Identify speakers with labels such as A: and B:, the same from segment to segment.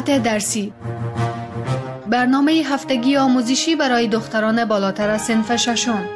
A: ساعت درسی، برنامه هفتگی آموزشی برای دختران بالاتر از صنف ششم.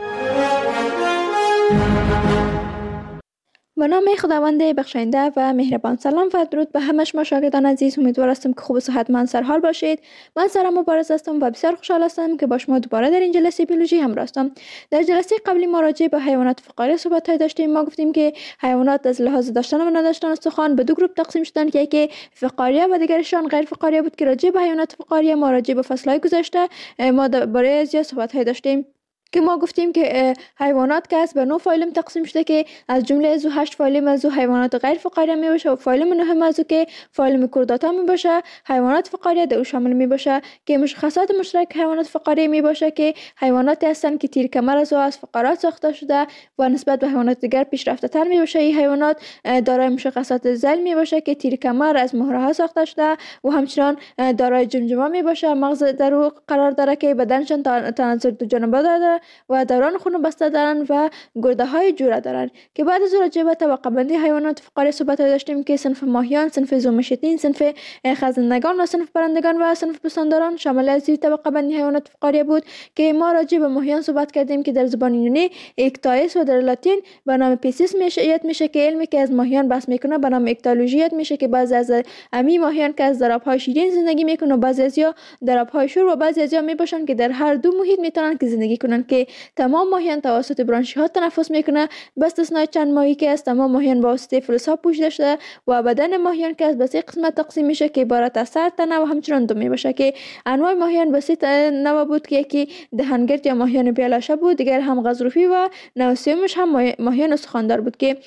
B: به نام خداوند بخشاینده و مهربان. سلام و درود به همه شما شاگردان عزیز. امیدوار هستم که خوب و صحتمند سرحال باشید. من سارا مبارز هستم و بسیار خوشحال هستم که با شما دوباره در این جلسه بیولوژی همراه هستم. در جلسه قبلی ما راجع به حیوانات فقاریه صحبت داشتیم. ما گفتیم که حیوانات از لحاظ داشتن و نداشتن استخوان به دو گروه تقسیم شدند که یکی فقاریه و دیگرشان غیر فقاریه بود. که راجع به حیوانات فقاریه ما راجع به فصل‌های گذشته ما برای زیاد صحبت داشتیم که ما گفتیم که حیوانات که از به 9 فایلم تقسیم شده که از جمله از 8 فایلم از حیوانات غیر فقاریه می باشه و فایلم نهم از که فایلم کورداتا می باشه. حیوانات فقاریه در او شامل می باشه که مشخصات مشترک حیوانات فقاریه می باشه که حیواناتی هستند که تیر کمر از فقرات ساخته شده و نسبت به حیوانات دیگر پیشرفته تر می باشه. این حیوانات دارای مشخصات ذیل می باشه که تیر کمر از مهره ها ساخته شده و همچنان دارای جمجمه می باشه. مغز در او قرار داره که بدنشان تناسل دو جانبه داره و دوران خون بسته دارن و گرده های جوره دارن. که بعد از راجع به طبقه بندی حیوانات فقاریه صحبت داشتیم که صنف ماهیان، صنف زومشتین، صنف خزندگان و صنف پرندگان و صنف پستانداران شامل از این طبقه بندی حیوانات فقاریه بود. که ما راجع به ماهیان صحبت کردیم که در زبان یونانی اکتایس و در لاتین به نام پیسیس میشه که علمی که از ماهیان بحث میکنه به نام اکتالوژی میشه که بعضی از امی ماهیان که از ضربهای شیرین زندگی میکنن و بعضی ازیا ضربهای شور و بعضی ازیا میباشن که در هر دو محیط میتونن که زندگی کنن. که تمام ماهیان توسط برانشی ها تنفس میکنه به استثنای چند ماهی که از تمام ماهیان با واسطه فلزها پوشیده شده و بدن ماهیان که از سه قسمت تقسیم میشه که عبارت از سر، تنه و همچنان دم میباشه. که انواع ماهیان به سه نوع بود که یکی دهنگرد یا ماهیان بیالاشه بود، دیگر هم غضروفی و نوع سومش هم ماهیان استخواندار بود. که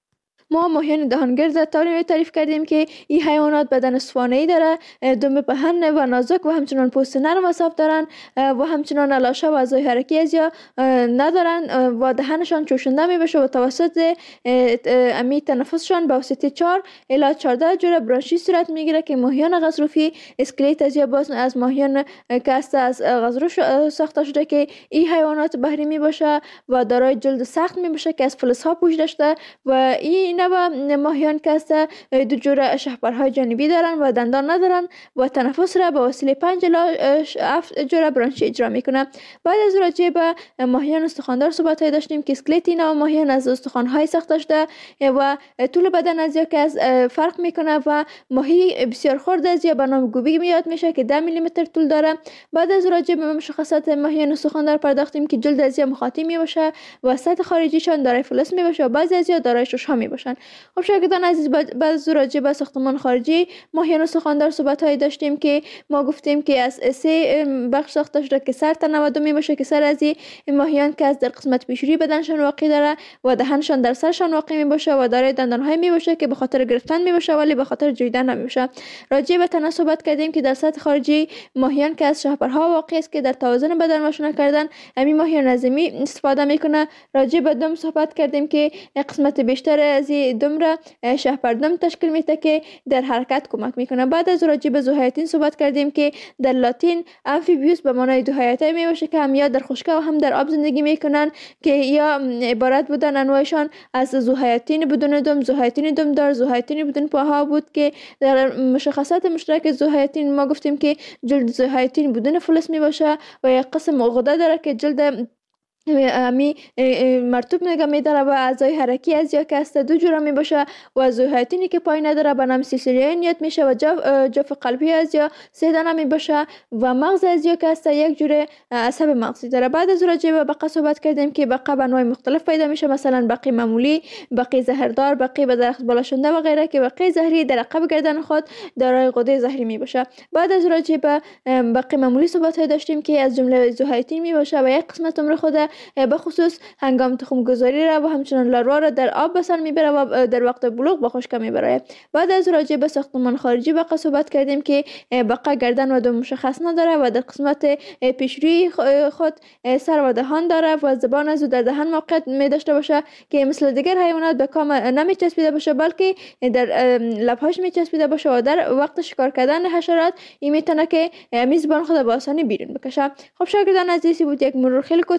B: ما ماهیان دهانگرد طوری تعریف کردیم که این حیوانات بدن اسفانه‌ای داره، دم پهن و نازک و همچنان پوست نرم و صاف دارن و همچنان لاشه و اعضای حرکی از یا ندارن و دهنشان چوشنده می بشه و توسط امی تنفسشان به واسطه 4 الی 14 جوره برانشی صورت میگیره. که ماهیان غضروفی اسکلت از یا باز از ماهیان که از غضروف ساخته شده که این حیوانات بحری می باشه و دارای جلد سخت می باشه که از فلزها پوشیده شده و این و ماهیان که است دو جوره شهپرهای جانبی دارن و دندان ندارن و تنفس را به وسیله 5 الی 7 جوره برانشی اجرا میکنه. بعد از راجع به ماهیان استخواندار صحبت داشتیم که اسکلت اینا ماهیان از استخوان‌های ساخته شده و طول بدن از یا که از فرق میکنه و ماهی بسیار خرد از یا به نام گوبی میاد میشه که 10 میلی متر طول داره. بعد از راجع به مشخصات ماهیان استخواندار پرداختیم که جلد از یا مخاطی می باشه و سطح خارجیشان دارای فلز می باشه و بعضی از یا دارای شش‌ها می باشن. خب شاگردان عزیز، بعد از راجع به ساختمان خارجی ماهیان استخواندار صحبت‌هایی داشتیم که ما گفتیم که از 3 بخش ساخته شده که سر، تنه و دم باشه. که سر از این ماهیان که از در قسمت پیشروی بدنشان واقع داره و دهنشان در سرشان واقع می باشه و دارای دندان‌های می باشه که به خاطر گرفتن می باشه ولی به خاطر جویدن نمی باشه. راجع به تنه صحبت کردیم که در سطح خارجی ماهیان که از شهپرها واقع است که در توازن بدن مشونه کردن همین ماهیان از استفاده میکنه. راجع به دم صحبت کردیم که قسمت بیشتر از دم را شهپردم تشکیل میده که در حرکت کمک میکنه. بعد از راجع به ذوحیاتین صحبت کردیم که در لاتین امفیبیوس به معنای دو حیاتی می باشه که هم یا در خشکی و هم در آب زندگی میکنن که یا عبارت بودن انواعشان از ذوحیاتین بدون دم، ذوحیاتین دم دار، ذوحیاتین بدون پاها بود. که در مشخصات مشترک ذوحیاتین ما گفتیم که جلد ذوحیاتین بدون فلز می باشه و یک قسم غده داره که جلد امی مرطوب نگه می داره و اعضای حرکی از یا که است دو جوره می باشه و ذوحیاتینی که پای نداره به نام سیسیلیون یاد میشه و جف قلبی از یا 3 دانه می باشه و مغز از یا که است یک جوره عصب مغزی داره. بعد از راجع به بقه صحبت کردیم که بقه به انواع مختلف پیدا میشه، مثلا بقه معمولی، بقه زهردار، بقه به درخت بالا شونده و غیره. که بقه زهری در عقب گردن خود دارای غده زهری می باشه. بعد از راجع به بقه معمولی صحبت داشتیم که از جمله ذوحیاتین می باشه و یک قسمت عمر خود به خصوص هنگام تخم گذاری را و همچنان لاروا را در آب به سر میبره و در وقت بلوغ به خشکی میبره. بعد از راجع به ساختمان خارجی بقه صحبت کردیم که بقه گردن و دم مشخص نداره و در قسمت پیشروی خود سر و دهان داره و زبان از در دهان موقعیت می داشته باشه که مثل دیگر حیوانات به کام نمی چسبیده باشه بلکه در لبهاش می چسبیده باشه و در وقت شکار کردن حشرات این میتونه که میزبان خود به آسانی بیرون بکشه. خب شاگردان عزیزی بود یک مرور خیلی کوتاه راجع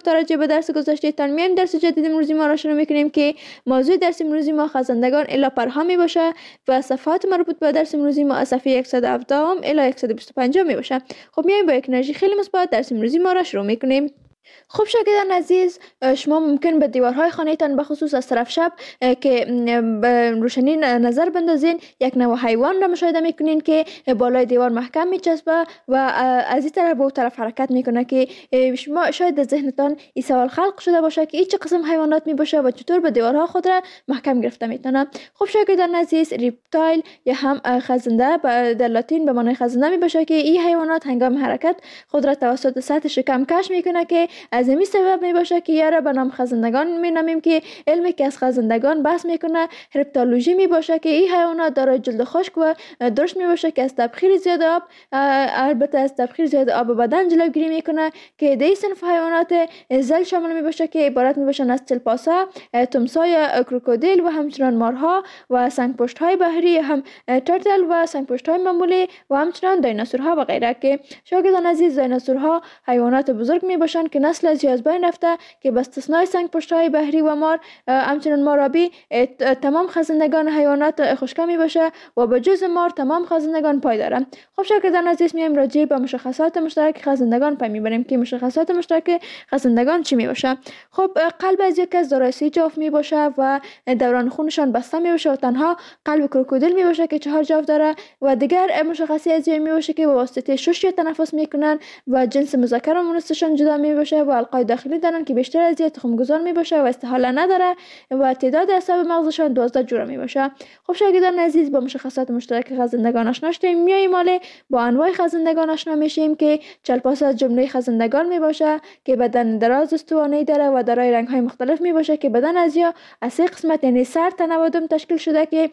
B: به درس گذشته تان میایم درس جدید امروزی ما را شروع میکنیم که موضوع درس امروزی ما خزندگان الی پرها می باشه و صفحات مربوط به درس امروزی ما از صفحه 117 الی 125 می باشه. خب میایم با یک انرژی خیلی مثبت درس امروزی ما را شروع میکنیم. خب شاگردان عزیز، شما ممکن به دیوارهای خانه تان بخصوص از طرف شب که به روشنی نظر بندازین یک نوع حیوان را مشاهده میکنین که بالای دیوار محکم میچسبه و از این طرف به اون طرف حرکت میکنه که شما شاید در ذهنتان این سوال خلق شده باشه که این چه قسم حیوانات می باشه و چطور به دیوارها خود را محکم گرفته میتونه. خب شاگردان عزیز، ریپتایل یا هم خزنده در لاتین به معنای خزنده می باشه که این حیوانات هنگام حرکت خود را توسط سطح شکم کش میکنه که از این سبب می باشه که یاره به نام خزندگان می نامیم که علمی که از خزندگان بحث میکنه هرپتالوژی می باشه که این حیوانات دارای جلد خشک و درشت می باشه که از تبخیر زیاد آب، البته از تبخیر زیاد آب بدن جلوگیری میکنه که دی صنف حیوانات زل شامل می باشه که عبارت می باشن از چلپاسا، تمساح، کروکودیل و همچنان مارها و سنگپشت های بحری، هم ترتل و سنگپشت های معمولی و همچنان دایناسورها و غیره. که شاگردان عزیز، دایناسورها حیوانات بزرگ می باشن که نسل از بین رفته که به استثنای سنگپشت‌های بحری و مار، همچنین مارابی، تمام خزندگان حیوانات خشکه می باشه و به جز مار تمام خزندگان پای دارن. خب شاگردان عزیز، میایم راجع به مشخصات مشترک خزندگان پی میبریم که مشخصات مشترک خزندگان چی می باشه. خب قلب از یک از دارای 3 جفت می باشه و دوران خونشان بسته می باشه و تنها قلب کروکودیل می باشه که 4 جفت داره و دیگر مشخصی از می باشه که به واسطه شش تنفس میکنن و جنس مذکر و مؤنثشان جدا می باشه و القای داخلی دارن که بیشتر از یک تخم گذار می باشه و استحاله نداره و تعداد اعصاب مغزشان 12 جوره می باشه. خب شاگردان عزیز، با مشخصات مشترک خزندگان آشنا شدیم. میایم ماله با انواع خزندگان آشنا میشیم که چلپاسا از جمله خزندگان می باشه که بدن دراز استوانه‌ای داره و دارای رنگ های مختلف می باشه که بدن از یا از 3 قسمت یعنی سر، تن و دم تشکیل شده که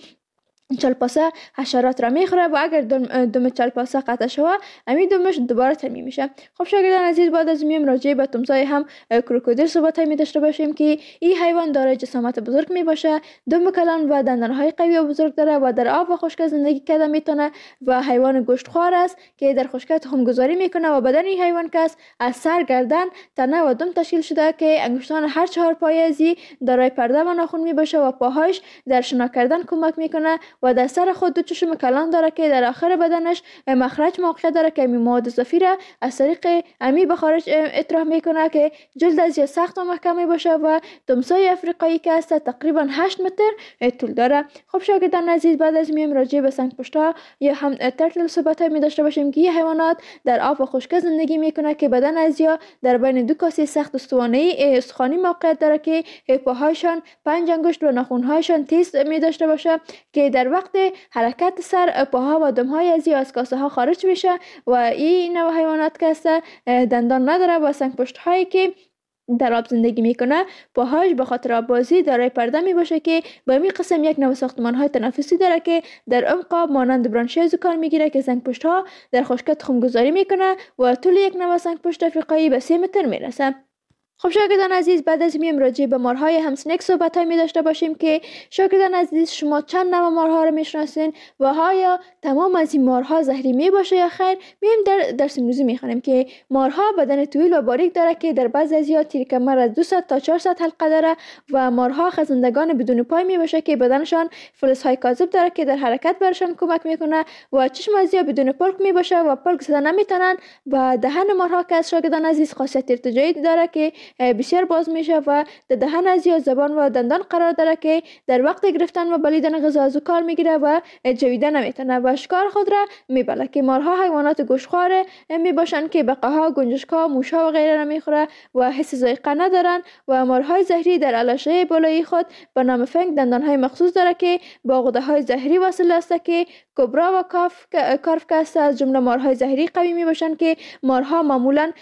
B: چلپاسا حشرات را میخوره و اگر دم چلپاسا قطع شوه امی دمش دوباره تمی میشه. خب شاگردان عزیز، بعد از میم راجع به تمساح هم کروکودیل صحبت می داشته باشیم که این حیوان دارای جسامت بزرگ می باشه، دم کلان و دندانهای قوی و بزرگ داره و در آب و خشک زندگی کرده میتونه و حیوان گوشتخوار است که در خشکی تخم گذاری میکنه و بدن این حیوان کس از سر، گردن، تنه و دم تشکیل شده که انگشتان هر 4 پایه ازی دارای پرده و ناخن می باشه و پاهاش در شنا کردن کمک میکنه و در سر خود 2 چشم کلان داره که در آخر بدنش مخرج موقع داره که مواد اضافی را از طریق امی به خارج اطراح میکنه که جلد از یا سخت و محکم باشه و تمساح افریقایی که است تقریبا 8 متر طول داره. خب شاگردان عزیز، بعد از میم راجع به سنگپشت‌ها یا هم ترتل صحبت می داشته باشیم که این حیوانات در آب و خشک زندگی میکنه که بدن از یا در بین 2 کاسه سخت استوانه‌ای استخوانی موقعیت داره که پاهایشان 5 انگشت و ناخن‌هایشان تیز می داشته باشه که در وقت حرکت سر، پاها و دمهای از کاسه ها خارج میشه و این نوع حیوانات که است دندان نداره و سنگپشت هایی که در آب زندگی میکنه پاهاش به خاطر آببازی دارای پرده می باشه که با این قسم یک نوع ساختمان های تنفسی داره که در عمق آب مانند برانشیز کار میگیره که سنگپشت ها در خشکی تخم گذاری میکنه و طول یک نوع سنگپشت افریقایی به 3 متر میرسه. خب شاگردان عزیز، بعد از میم راجع به مارهای همسنک صحبت می داشته باشیم که شاگردان عزیز، شما چند نوع مارها رو میشناسین و آیا تمام از این مارها زهری می باشه یا خیر؟ میم در درس امروزی میخوانیم که مارها بدن طویل و باریک داره که در بعضی از یا تیر کمر از 200 تا 400 حلقه داره و مارها خزندگان بدون پای می باشه که بدنشان فلزهای کاذب داره که در حرکت برشان کمک میکنه و چشم از یا بدون پلک می باشه و پلک زدن نمیتونن و دهن مارها که از شاگردان عزیز خاصیت ارتجاعی داره که بسیار باز میشه و در دهن از یا زبان و دندان قرار داره که در وقت گرفتن و بلیدن غذا از کار میگیره و جویدن نمیتونه و شکار خود را میبله. که مارها حیوانات گوشتخوار میباشن که بقاها، گنجشک‌ها، موشها و غیره را میخوره و حس ذائقه ندارن و مارهای زهری در علاشه بالایی خود به نام فنگ دندانهای مخصوص داره که با غده‌های زهری وصل است که کبرا و کارف که است از جمله مارهای زهری قوی میباشن که مارها معمولا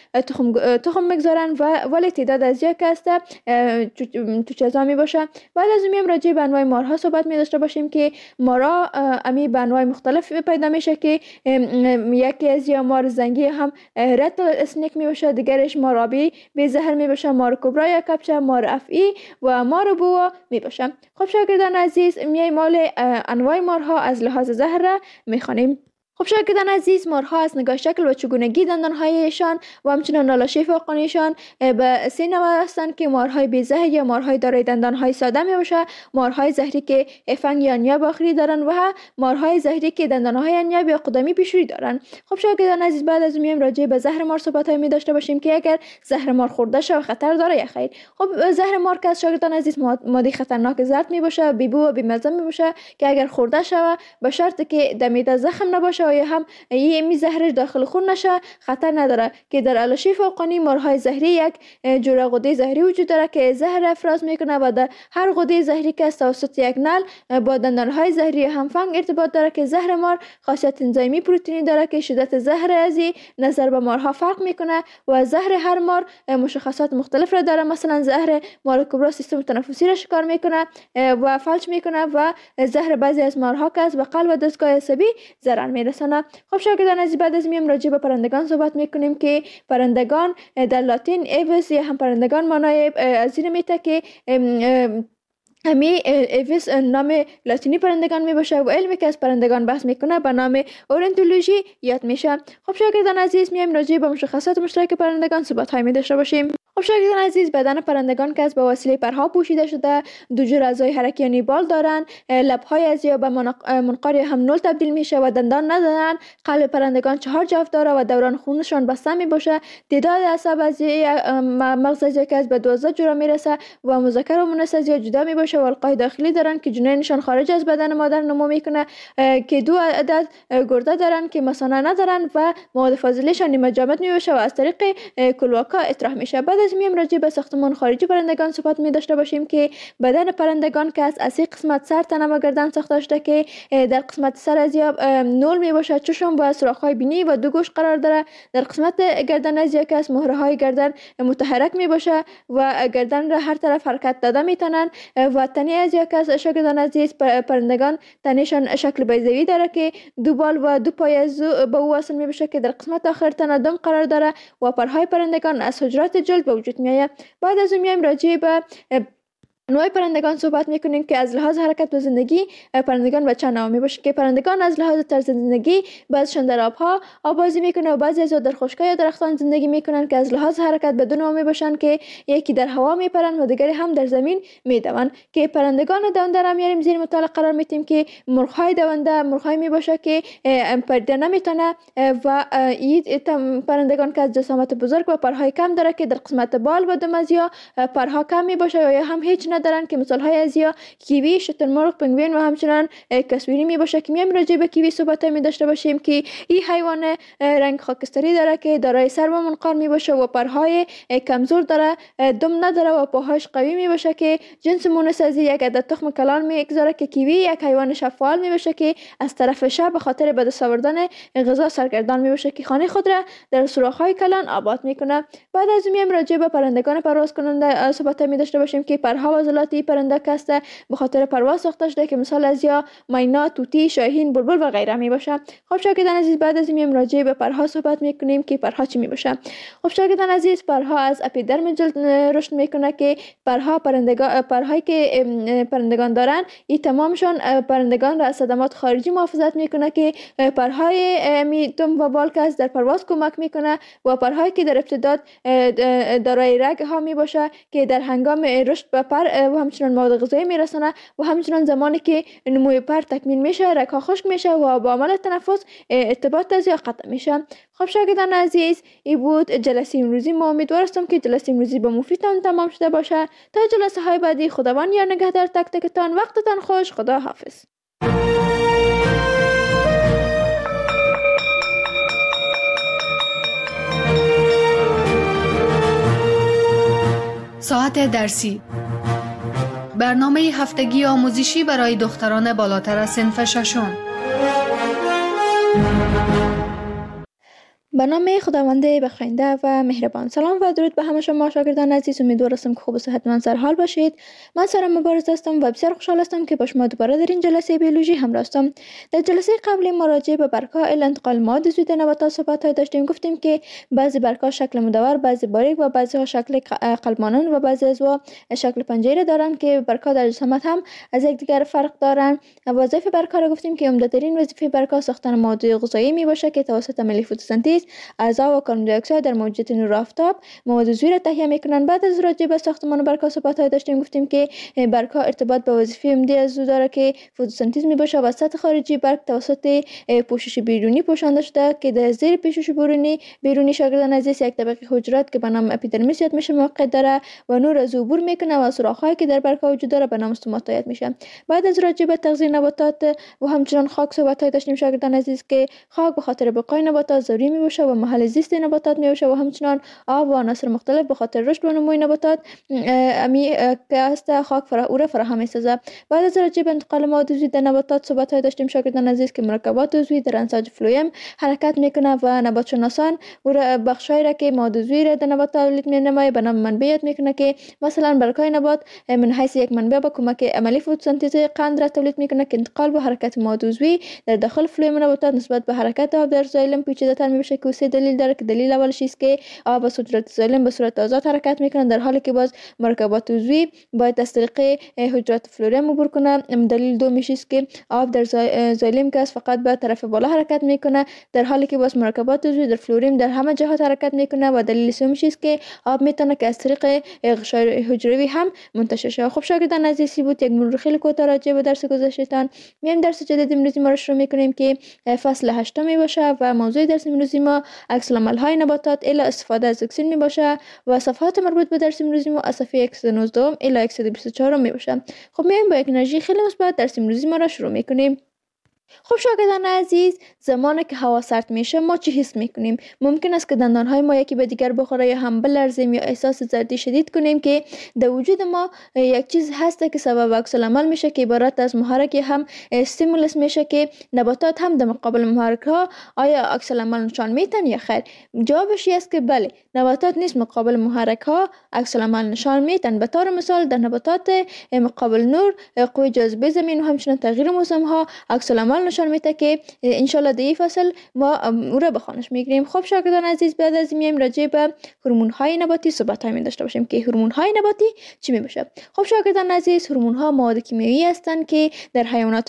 B: تخم میگذارن و ولی تعداد از یک است تو چیزا می باشه. بعد از میم راجع به انواع مارها صحبت می داشته باشیم که مارها امی به انواع مختلف پیدا میشه که یکی از یا مار زنگی هم رتل اسنیک می باشه، دیگرش مار آبی به زهر می باشه، مار کبرا یا کپچه، مار افعی و مار بوا می باشه. خب شاگردان عزیز، میای مال انواع مارها از لحاظ زهر را می خوانیم. خب شاگردان عزیز، مارها از نگاه شکل و چگونگی دندانهایشان و همچنین نالاشی فوقانیشان به 3 نوع هستند که مارهای بی‌زهر یا مارهای دارای دندانهای ساده میباشه، مارهای زهری که فنگ یا نیاب آخری دارن و مارهای زهری که دندانهای نیاب یا قدمی پیشروی دارن. خب شاگردان عزیز، بعد از میایم راجع به زهر مار صحبت‌های می داشته باشیم که اگر زهر مار خورده شود خطر داره یا خیر. خب زهر مار که از شاگردان عزیز ماده خطرناک زرد میباشه، بی‌بو و بی‌مزه میباشه که اگر خورده شود به شرط که در معده زخم نباشه و یا هم می زهرش داخل خون نشه خطر نداره که در علاشی فوقانی مارهای زهری یک جوره غده زهری وجود داره که زهر افراز میکنه و در هر غده زهری که توسط یک نل با دندانهای زهری هم فنگ ارتباط داره که زهر مار خاصیت انزیمی پروتئینی داره که شدت زهر ازی نظر به مارها فرق میکنه و زهر هر مار مشخصات مختلف را داره. مثلا زهر مار کبرا سیستم تنفسی را شکار میکنه و فلج میکنه و زهر بعضی از مارها که از به قلب و دستگاه عصبی ضرر میرسانه. خب شاگردان عزیز، بعد از میم راجع به پرندگان صحبت میکنیم که پرندگان در لاتین ایوس یا هم پرندگان معنای از این میته که ایوس نام لاتینی پرندگان می باشه و علمی که از پرندگان بحث میکنه به نام اورنتولوژی یاد میشه. خب شاگردان عزیز، میایم راجع به مشخصات مشترک پرندگان صحبت های می داشته باشیم. خب شاگردان عزیز، بدن پرندگان که از به وسیله پرها پوشیده شده، دو جور اعضای حرکی یعنی بال دارن، لبهای از یا به منقار هم نول تبدیل میشه و دندان ندارن. قلب پرندگان 4 جفت داره و دوران خونشان بسته می باشه. تعداد عصب از مغز از که از به 12 جوره میرسه و مذکر و مؤنث از جدا می باشه و القای داخلی دارن که جنینشان خارج از بدن مادر نمو میکنه که 2 عدد گرده دارن که مثانه ندارن و مواد فاضلهشان نیمه جامد می باشه و از طریق کلواکا اطراح میشه. بعد از میم راجع به ساختمان خارجی پرندگان صحبت می داشته باشیم که بدن پرندگان که از 30 قسمت سر، تنه و گردن ساخته شده که در قسمت سر از یا نول می باشه، چشم و سوراخ‌های بینی و 2 گوش قرار داره. در قسمت گردن از یا که از مهره‌های گردن متحرک می باشه و گردن را هر طرف حرکت داده میتونن و تنه از یا که از شاگردان عزیز پرندگان تنهشان شکل بیضوی داره که 2 بال و 2 پای از به او وصل می بشه که در قسمت آخر تنه دم قرار داره و پرهای پرندگان از حجرات جلد به وجود میآید. بعد از اون میایم راجع به نوع پرندگان صحبت میکنیم که از لحاظ حرکت و زندگی پرندگان به چند نوع میباشه که پرندگان از لحاظ طرز زندگی بعضیشان در آبها آبازی میکنه و بعضی از در خشکی یا درختان زندگی میکنن که از لحاظ حرکت به 2 نوع میباشن که یکی در هوا میپرن و دیگری هم در زمین میدون. که پرندگان دونده را میاریم زیر مطالعه قرار میدیم که مرغ‌های دونده مرغ‌های میباشه که پرنده نمیتونه و این پرندگان که از جسامت بزرگ و پرهای کم داره که در قسمت بال و دم از یا پرها کم میباشه یا هم هیچ دارن که مثال های از یا کیوی، شترمرغ، پنگوئن و همچنان کسوری می باشه که میایم راجع به کیوی صحبت می داشته باشیم که این حیوان رنگ خاکستری داره که دارای سر و منقار می باشه و پرهای کمزور داره، دم نداره و پاهاش قوی می باشه که جنس مونس از یک عدد تخم کلان میگذاره که کیوی یک حیوان شفاعل می باشه که از طرف شب به خاطر به دست آوردن غذا سرگردان می باشه که خانه خود را در سوراخ‌های کلان آباد میکنه. بعد از میایم راجع به پرندگان پرواز کننده صحبت می داشته باشیم که پرها و عضلاتی پرنده کسته به خاطر پرواز ساخته شده که مثال از یا مینا، طوطی، شاهین، بلبل و غیره می باشه. خب شاگردان عزیز، بعد از میایم راجع به پرها صحبت میکنیم که پرها چی می باشه. خب شاگردان عزیز، پرها از اپیدرم جلد رشد میکنه که پرهایی که پرندگان دارن این تمامشان پرندگان را از صدمات خارجی محافظت میکنه که پرهای دم و بال که در پرواز کمک میکنه و پرهایی که در ابتداد دارای رگ ها می باشه که در هنگام رشد به پر و همچنان مواد غذایی میرسانه و همچنان زمانی که نموی پر تکمیل میشه رگ ها خشک میشه و با عمل تنفس ارتباط از یا قطع میشه. خب شاگردان عزیز، این بود جلسه امروزی. ما امیدوار هستم که جلسه امروزی به مفیدتان تمام شده باشه. تا جلسه های بعدی، خداوند یار نگهدار تک تکتان. وقتتان خوش. خدا حافظ.
A: ساعت درسی، برنامه هفتگی آموزشی برای دختران بالاتر از صنف ششم.
B: به نام خداوند بخشنده و مهربان. سلام و درود به همه شما شاگردان عزیز. امیدوار هستم که خوب و صحتمند سر حال باشید. من سارا مبارز هستم و بسیار خوشحال هستم که با شما دوباره در این جلسه بیولوژی همراه هستم. در جلسه قبلی ما راجع به برگ‌ها انتقال مواد عضوی در نباتات صحبت داشتیم. گفتیم که بعضی برگ‌ها شکل مدور، بعضی باریک و بعضی ها شکل قلب مانند و بعضی عضوها شکل پنجره دارند که برگ‌ها در جسامت هم از یکدیگر فرق دارند. وظایف برگ‌ها را گفتیم که عمده‌ترین وظیفه برگ‌ها ساختن مواد غذایی میباشه که توسط عملیه فتوسنتز اعضا و کاربن دی اکساید در موجودیت نور آفتاب مواد عضوی را تهیه میکنند. بعد از راجع به ساختمان برگ‌ها صحبت داشتیم. گفتیم که برگ‌ها ارتباط به وظیفه عمده عضو داره که فتوسنتز میباشه و سطح خارجی برگ توسط پوشش بیرونی پوشانده شده که در زیر پوشش بیرونی شاگردان عزیز یک طبقه حجرات که به نام اپیدرمیس یاد میشه موقع داره و نور از عبور میکنه و سوراخ‌هایی که در برگ‌ها وجود داره به نام استوماتا یاد میشه. بعد از راجع به تغذیه نباتات و همچنان خاک صحبت داشتیم شاگردان عزیز که خاک به خاطر بقای نباتات ضروری میباشه و محل زیست نباتات میباشه و همچنان آب و عناصر مختلف به خاطر رشد و نمو نباتات که است خاک او را فراهم میسازه. بعد از راجع به انتقال مواد عضوی در نباتات صحبت داشتیم شاگردان عزیز که مرکبات عضوی در انساج فلویم حرکت میکنه و نبات شناسان او را بخشایی را که مواد عضوی را در نبات تولید مینماید به نام منبع یاد میکنه که مثلا برگ‌های نبات من حیث یک منبع با کمک عملی فتوسنتز قند را تولید میکنه که انتقال و حرکت مواد عضوی در داخل فلویم نباتات نسبت به حرکت آب در زایلم پیچیده‌تر میشه که سه دلیل داره که دلیل اولش است که آب از حجرات زایلم به صورت آزاد حرکت میکنه در حالی که باز مرکبات عضوی باید از طریق حجرات فلوریم عبور کنه. دلیل دومیش است که آب در زایلم که فقط به طرف بالا حرکت میکنه در حالی که باز مرکبات عضوی در فلوریم در همه جهات حرکت میکنه و دلیل سومیش است که آب میتونه که از طریق غشای حجروی هم منتشر شه. خب شاگردان عزیزی بود یک مرور خیلی کوتاه راجع به درس گذشتهتان. میایم درس جدید امروزی ما رو شروع میکنیم که فصل 8 می باشه و موضوع درس امروزی ما عکس‌العمل‌های نباتات الی استفاده از اکسین می باشه و صفحات مربوط به درس امروزی ما از صفحه 119 الی 124 می باشه. خب میایم با یک انرژی خیلی مثبت درس امروزی ما را شروع میکنیم. خب شاگردان عزیز، زمانی که هوا سرد میشه ما چی حس میکنیم؟ ممکن است که دندانهای ما یکی به دیگر بخوره یا هم بلرزیم یا احساس زردی شدید کنیم که در وجود ما یک چیز هسته که سبب عکس‌العمل میشه که عبارت از محرک هم استیمولس میشه که نباتات هم در مقابل محرک ها آیا عکس‌العمل نشان میتن یا خیر؟ جوابش است که بله، نباتات نیز مقابل محرک ها عکس‌العمل نشان میتن. به طور مثال در نباتات مقابل نور، قوه جاذبه زمین و همچنین تغییر موسم ها عکس‌العمل نشان میده که انشالله در این فصل ما او را به خوانش میگیریم. خب شاگردان عزیز، بعد از این راجع به هورمون های نباتی صحبت می داشته باشیم که هورمون های نباتی چی می باشه. خب شاگردان عزیز، هورمون ها مواد کیمیایی هستند که در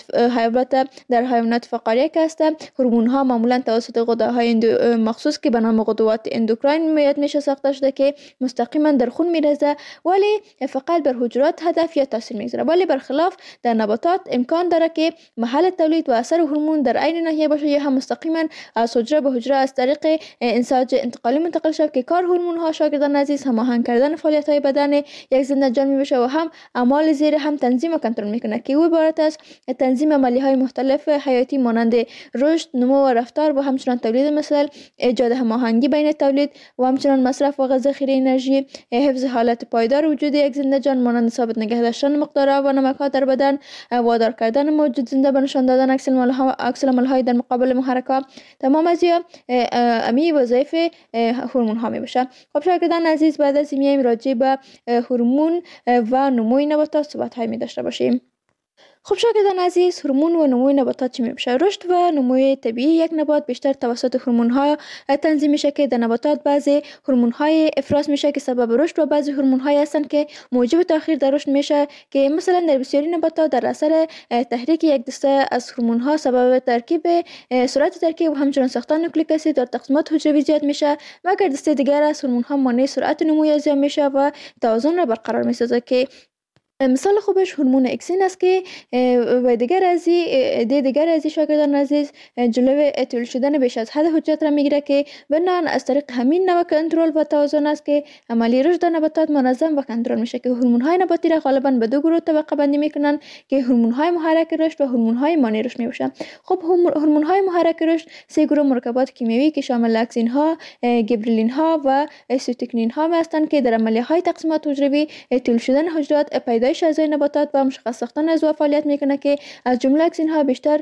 B: حیوانات فقاریه که هستند. هورمون ها معمولا توسط غده‌های مخصوص که به نام غدوات اندوکراین میاد میشه ساخته شده که مستقیما در خون میرزه ولی فقط بر حجرات هدف یا تاثیر میگذاره. ولی برخلاف در نباتات امکان داره که محل تولید و اثر هورمون در عین ناحیه باشه یا هم مستقیما از حجره به حجره از طریق انساج انتقالی منتقل شود که کار هورمون ها شاگردان عزیز هماهنگ کردن فعالیت های بدن یک زنده جان میشه و هم اعمال زیر هم تنظیم و کنترل میکنه که او عبارت از تنظیم عملی های مختلف حیاتی مانند رشد، نمو و رفتار و همچنین تولید مثل ایجاد هماهنگی بین تولید و همچنین مصرف و ذخیره انرژی، حفظ حالت پایدار وجود یک زنده جان مانند ثابت نگه داشتن مقدار آب و نمک ها در بدن، وادار کردن موجود زنده به نشان دادن عکس‌العمل‌های در مقابل محرکات. تمام از امی وظایف هورمون ها می باشه. خب شاگردان عزیز، بعد از این میایم راجع به هورمون و نموی نباتات صحبت های می داشته باشیم. خب شاگردان عزیز، هورمون و نموی نباتات چی میشه؟ رشد و نموی طبیعی یک نبات بیشتر توسط هورمون ها تنظیم میشه که در نباتات بعضی هورمون های افراز میشه که سبب رشد و بعضی هورمون های هستن که موجب تاخیر در رشد میشه که مثلا در بسیاری نباتات در اثر تحریک یک دسته از هورمون ها سبب سرعت ترکیب و همچنین ساختن نوکلیک اسید در تقسیمات حجروی زیاد میشه، مگر دسته دیگر از هورمون ها مانع سرعت نمو زیاد میشه و توازن را برقرار میسازه که مثال خوبش هورمون اکسین است که و دیگر ازی شاگردان عزیز جلوی تولید شدن بیش از حد حجرات را میگیره که بنان از طریق همین نوع کنترل و توازن است که عملی رشد نباتات منظم و کنترل میشه که هورمون های نباتی را غالبا به دو گروه طبقه بندی میکنن که هورمون های محرک رشد و هورمون های مانع رشد میباشن. خب هورمون های محرک رشد سه گروه مرکبات کیمیایی که شامل اکسین ها، گیبرلین ها و سیتوکینین ها هستند که در عملیه های تقسیمات حجروی تولید شدن حجرات پیدا افزایش اعضای نباتات و مشخص ساختن عضو فعالیت میکنه که از جمله اکسین ها بیشتر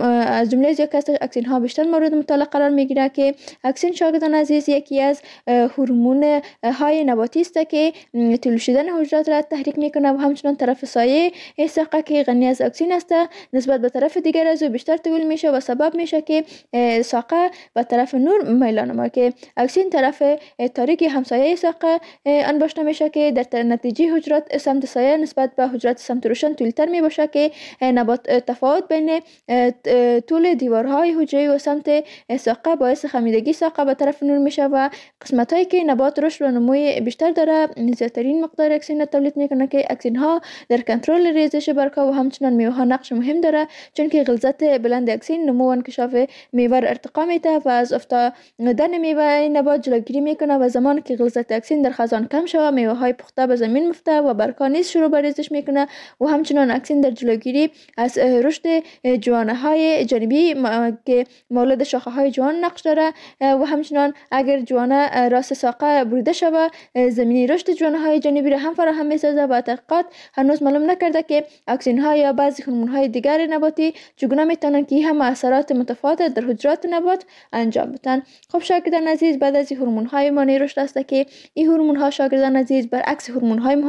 B: اکسین ها بیشتر مورد مطالعه قرار میگیره که اکسین شاگردان عزیز یکی از هورمون های نباتی است که تولید شدن حجرات را تحریک میکنه و همچنان طرف سایه ساقه که غنی از اکسین است نسبت به طرف دیگر عضو بیشتر تولید میشه و سبب میشه که ساقه و طرف نور میلان ما که اکسین طرف تاریک همسایه ساقه انباشته میشه که در نتیجه حجرات سمت سایه نسبت به حجرات سمت روشن طولتر می باشه که تفاوت بین طول دیوارهای حجره و سمت ساقه باعث خمیدگی ساقه به طرف نور میشه و قسمت هایی که نبات رشد و نموی بیشتر داره زیادترین مقدار اکسین تولید میکنه که اکسین ها در کنترل ریزش برگ‌ها و همچنان میوه ها نقش مهم داره چون که غلظت بلند اکسین نمو و انکشاف میوه را ارتقا میده و از افتادن میوه نبات جلوگیری میکنه و زمانی که غلظت اکسین در خزان کم شود میوه های پخته به زمین مفته و برگ‌ها نیز شروع به ریزش میکنه و همچنان اکسین در جلوگیری از رشد جوانه های جانبی که مولد شاخه های جوان نقش داره و همچنان اگر جوانه راست ساقه بریده شود زمینی رشد جوانه های جانبی را هم فراهم میسازه و تحقیقات هنوز معلوم نکرده که اکسین ها یا بعضی هورمون های دیگر نباتی چگونه میتونن که هم اثرات متفاوت در حجرات نبات انجام بدن. خب شاگردان عزیز بعد از هورمون های مانع رشد است که این هورمون ها شاگردان عزیز برعکس هورمون های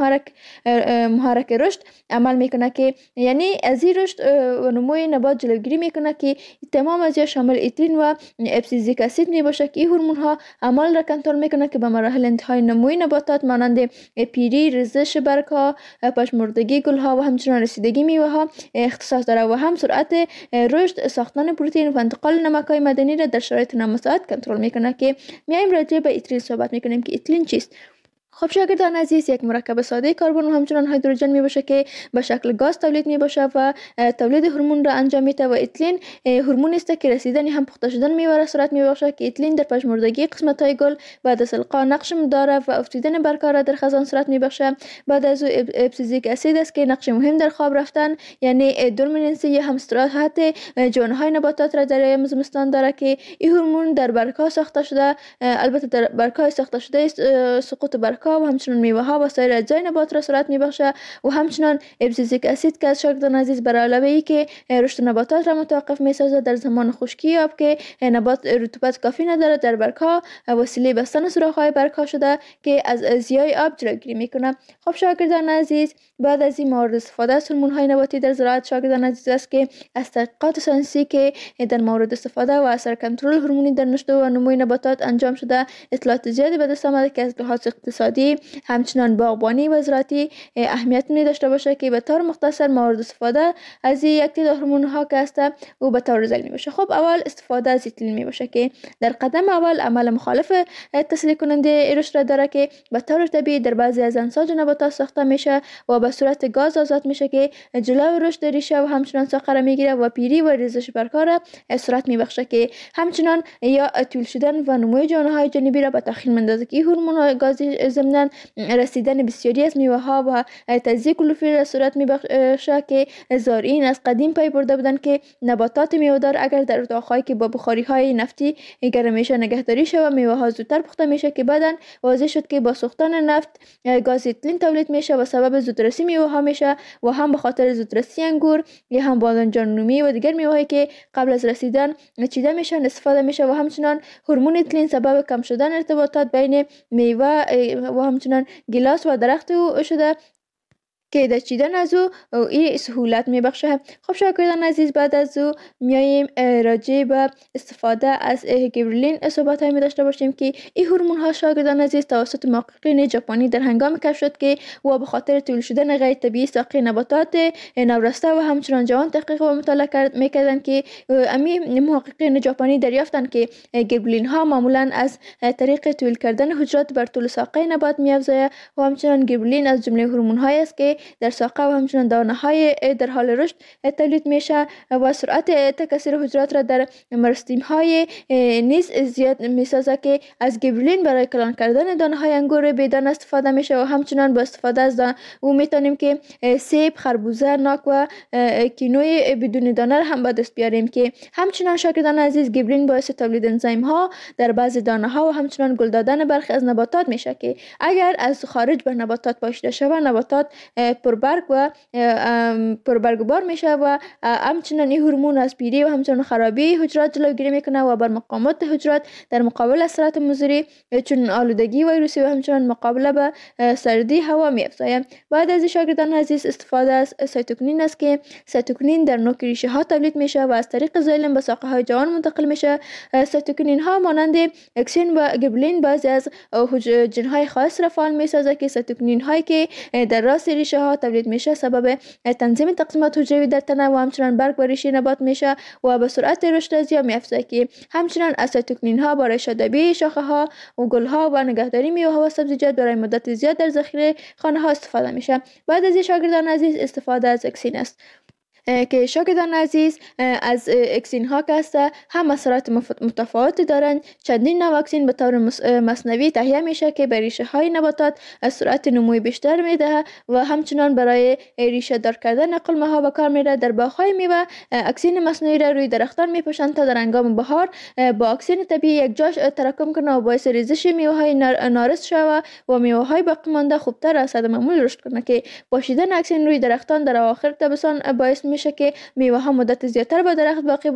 B: محرک رشد عمل میکنه که یعنی از این رشد و نموی نبات جلوگیری میکنه که تمام از شامل ایترین و ابسیزیک اسید می باشه که این هورمون ها عمل را کنترل میکنه که به مراحل انتهای نموی نباتات مانند پیری، ریزش برگ‌ها، پژمردگی گل‌ها و همچنین رسیدگی میوه ها اختصاص داره و هم سرعت رشد، ساختن پروتئین و انتقال نمک‌های معدنی را در شرایط نامساعد کنترل میکنه که میایم راجع به ایترین صحبت میکنیم که ایترین چیست. خب شاگردان عزیز یک مرکب ساده کربن و همچنان هیدروژن می باشه که به شکل گاز تولید می باشه و تولید هورمون را انجام میده و ایتیلین هورمون است که رسیدن هم پخته شدن میوه را صورت می باشه که ایتیلین در پژمردگی قسمت های گل بعد از القا نقش داره و افتیدن برگ‌ها را در خزان صورت می باشه. بعد از ابسیزیک اسید است که نقش مهم در خواب رفتن یعنی دورمیننسی یا هم استراحت جوانه های نباتات را در ایام زمستان داره که این هورمون در برگ‌ها ساخته شده البته در برگ‌های ساخته شده سقوط برگ‌ها و همچنان میوه ها و سایر اجزای نبات را صورت میبخشه و همچنان ابسیزیک اسید که از شاگردان عزیز بر علاوه ای که رشد نباتات را متوقف میسازه در زمان خشکی آب که نبات رطوبت کافی نداره در برگ‌ها وسیله بستن سوراخ‌های برگ‌ها شده که از ضیاع آب جلوگیری میکنه. خب شاگردان عزیز بعد از این مورد استفاده از هورمون‌های نباتی در زراعت شاگردان عزیز است که از تحقیقات ساینسی که در مورد استفاده و اثر کنترل هورمونی در رشد و نمو نباتات انجام شده اطلاعات زیادی به دست آمده که از لحاظ اقتصادی همچنان باغبانی و زراعتی اهمیت می داشته باشه که به طور مختصر مورد استفاده از یک تعداد هورمون ها که است و به طور زل می باشه. خب اول استفاده از ایتیلین می باشه که در قدم اول عمل مخالف تسریع کننده رشد را داره که به طور طبیعی در بعضی از انساج نباتات ساخته میشه و به صورت گاز آزاد میشه که جلو رشد ریشه و همچنان ساقه را میگیره و پیری و ریزش برگ‌ها را سرعت میبخشه که همچنان یا طول شدن و نمو جوانه های جانبی را به تأخیر میندازه که هورمون های گازی ضمن رسیدن بسیاری از میوه ها و تجزیه کلروفیل را صورت میبخشه که زارعین از قدیم پی برده بودن که نباتات میوه‌دار اگر در اتاق‌هایی که با بخاری های نفتی گرمیشه نگهداری شود میوه ها زودتر پخته میشه که بعداً واضح شد که با سوختن نفت گاز ایتیلین تولید میشه و سبب زودرسی میوه ها میشه و هم به خاطر زودرسی انگور یا هم بادمجان رومی و دیگر میوه‌هایی که قبل از رسیدن چیده میشن استفاده میشه و همچنان هورمون ایتیلین سبب کم شدن ارتباطات بین میوه و همچنان گیلاس و درخت او شده که در چیدن از او این سهولت میبخشه. خب شاگردان عزیز بعد از او میاییم راجع به استفاده از گیبرلین صحبت های می داشته باشیم که این هورمون ها شاگردان عزیز توسط محققین ژاپنی در هنگام کشف شد که و به خاطر تولید شدن غیر طبیعی ساقه نباتات نورسته و همچنان جوان تحقیق و مطالعه میکردن که امی محققین ژاپنی دریافتن که گیبرلین ها معمولا از طریق تولید کردن حجرات بر طول ساقه نبات میافزاید و همچنان گیبرلین از جمله هورمون هایی است که در ساقه و همچنان دانه های در حال رشد تولید میشه و سرعت تکثیر حجرات را در مرستیم های نیز زیاد میسازه که از گیبرلین برای کلان کردن دانه های انگور بیدان استفاده میشه و همچنان با استفاده از او میتونیم که سیب، خربوزه، ناک و کینوی بدون دانه را هم به دست بیاریم که همچنان شاگردان عزیز گیبرلین باعث تولید انزیم ها در بعضی دانه ها و همچنان گل دادن برخی از نباتات میشه که اگر از خارج بر نباتات پاشیده شود نباتات پربرگ و پربرگبار میشه و همچنین این هورمون از پیری و همچنین خرابی حجرات جلوگیری میکنه و بر مقاومت حجرات در مقابل اثرات مضری چون آلودگی ویروسی و همچنین مقابله به سردی هوا می‌افزاید. بعد از شاگردان عزیز استفاده از سایتوکینین است که سایتوکینین در نوک ریشه ها تولید میشه و از طریق زایلم به ساقه های جوان منتقل میشه. سایتوکینین ها مانند اکسین و گبرلین بعضی از جن های خاص را فعال میسازه که سایتوکینین هایی که در راس ریشه ها تولید میشه سبب تنظیم تقسیمات حجروی در تنه و همچنین برگ و ریشه نبات میشه و به سرعت رشد ازیا می‌افزاید که همچنین از سایتوکینین ها برای شادابی شاخه ها و گل ها و نگهداری میوه ها و سبزیجات برای مدت زیاد در ذخیره خانه ها استفاده میشه. بعد از شاگردان عزیز استفاده از اکسین است که شاگردان عزیز از اکسین ها که است هم اثرات متفاوتی دارند. چندین نوع اکسین به طور مصنوعی تهیه میشه که به ریشه های نباتات سرعت نموی بیشتر میده و همچنان برای ریشه دار کردن قلمه ها به کار میره. در باغ های میوه اکسین مصنوعی را روی درختان میپوشند تا در هنگام بهار با اکسین طبیعی یک جا تراکم کنه و باعث ریزش میوه های نارس شود و میوه های باقی مانده خوبتر از حد معمول رشد کنه که پاشیدن اکسین روی درختان در اواخر تابستان باعث میشه که میوه ها مدت زیادتر به درخت باقی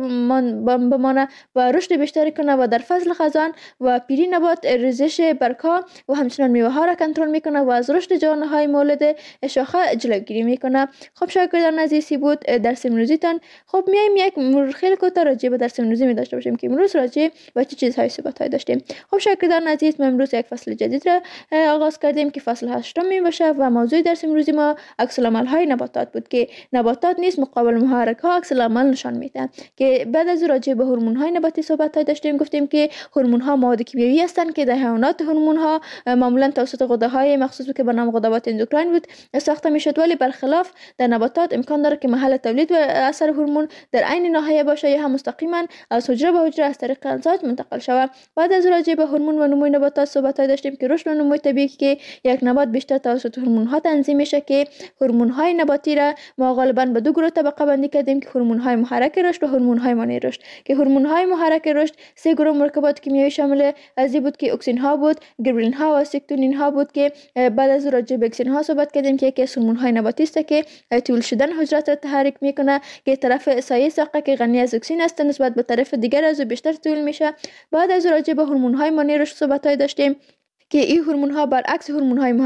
B: بمانه و رشد بیشتری کنه و در فصل خزان و پیری نبات ریزش برگ‌ها و همچنین میوه ها را کنترل میکنه و از رشد جوانه های مولد شاخه جلوگیری میکنه. خب شاگردان عزیزی بود درس امروزیتان. خب میایم یک مرور خیلی کوتاه راجع به درس امروزی می داشته باشیم که امروز راجع به چه چیزهای صحبت های داشتیم. خب شاگردان عزیز ما امروز یک فصل جدید را آغاز کردیم که فصل 8 می باشه و موضوع درس امروزی ما عکس العمل های نباتات بود که نباتات نیز مقابل محرک ها عکس العمل نشان میدن. که بعد از راجع به هورمون های نباتی صحبت های داشتیم. گفتیم که هورمون ها مواد کیمیایی هستند که در حیوانات هورمون ها معمولا توسط غده های مخصوص که به نام غدوات اندوکراین بود ساخته میشد، ولی برخلاف در نباتات امکان داره که محل تولید و اثر هورمون در عین ناحیه باشه یا هم مستقیما از حجره به حجره از طریق انساج منتقل شود. بعد از راجع به هورمون و نموی نباتات صحبت های داشتیم که رشد و نموی طبیعی که یک نبات بیشتر توسط هورمون ها تنظیم میشه که هورمون های نباتی را ما غالبا به دو گروه طبقه بندی کردیم که هورمون های محرک رشد و هورمون های مانع رشد. که هورمون های محرک رشد سه گروه مرکبات کیمیایی شامل از این بود که اکسین ها بود، گبرلین ها و سیکتونین ها بود. که بعد از راجع به اکسین ها صحبت کردیم که یکی از هورمون های نباتی است که طول شدن حجرات را تحریک میکنه که طرف سایه ساقه که غنی از اکسین است نسبت به طرف دیگر از بیشتر طول میشه. بعد از راجع به هورمون های مانع رشد صحبت های داشتیم که این هورمون ها برعکس هورمون های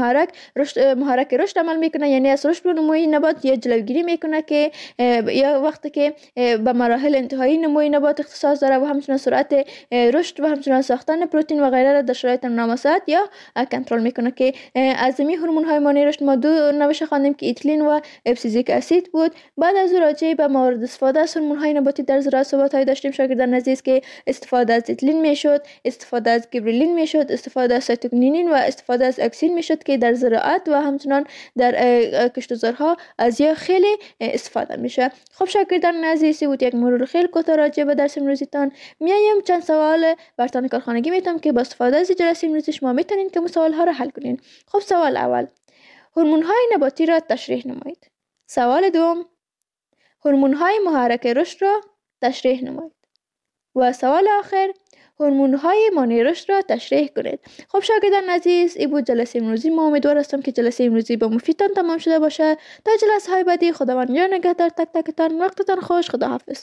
B: محرک رشد عمل میکنه، یعنی از رشد و نموی نبات یا جلوگیری میکنه که یا وقتی که به مراحل انتهایی نموی نبات اختصاص داره و همچنین سرعت رشد و همچنین ساختن پروتئین و غیره را در شرایط نامساعد یا کنترل میکنه. که از این هورمون های مانع رشد ما دو نوش خواندیم که ایتیلین و ابسیزیک اسید بود. بعد از راجع به موارد استفاده از هورمون های نباتی در زراعت صحبت های داشتیم شاگردان عزیز که استفاده از ایتیلین میشد، استفاده از گبرلین میشد، استفاده از سایتوکینین و استفاده از اکسین میشد که در زراعت و همچنان در کشتزارها از یا خیلی استفاده میشه. خب شاگردان عزیزی بود یک مرور خیلی کوتاه راجع به درس امروزیتان. میایم چند سوال برتان کارخانگی میتونم که با استفاده از جلسه امروزی شما میتونین که سوال ها را حل کنین. خب سوال اول، هورمون های نباتی را تشریح نمایید. سوال دوم، هورمون های محرک رشد را تشریح نمایید. و سوال آخر، هورمون های مانع رشد را تشریح کنید. خب شاگردان عزیز این بود جلسه امروزی. ما امیدوار هستم که جلسه امروزی با مفیدتان تمام شده باشه. تا جلسه های بعدی خداوند یار نگهدار تک تکتان. وقتتان خوش. خداحافظ.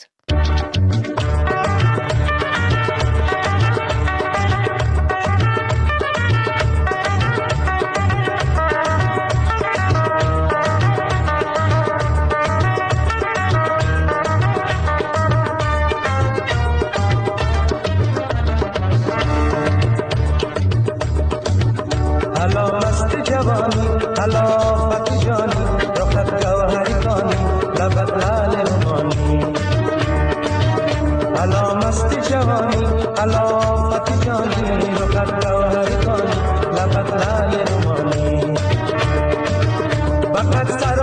C: حلافت جانی رخت گوهری کانی لبت لال رومانی حلا مست جوانی حلافت جانی رخت گوهری کانی لبت لال رومانی فقط